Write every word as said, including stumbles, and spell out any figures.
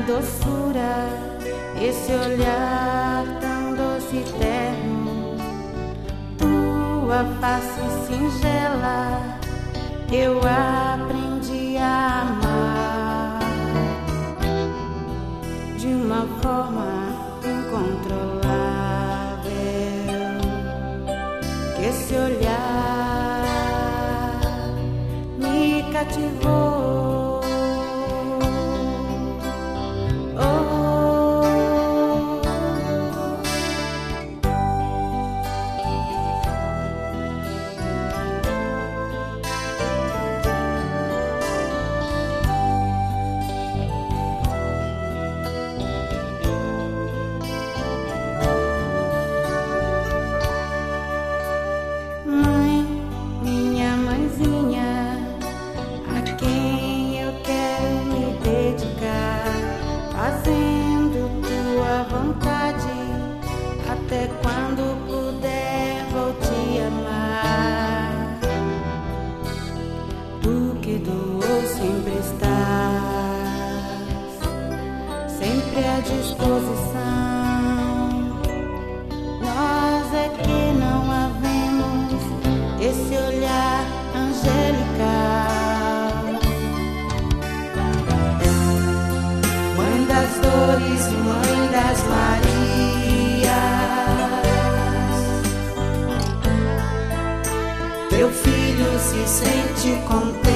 doçura, esse olhar tão doce e terno, tua face singela, eu aprendi a amar de uma forma incontrolável, que esse olhar me cativou. Até quando puder vou te amar, tu que doou sempre estás, sempre à disposição. Nós é que não havemos esse olhar angelical, mãe das dores, mãe das Marias, teu filho se sente contente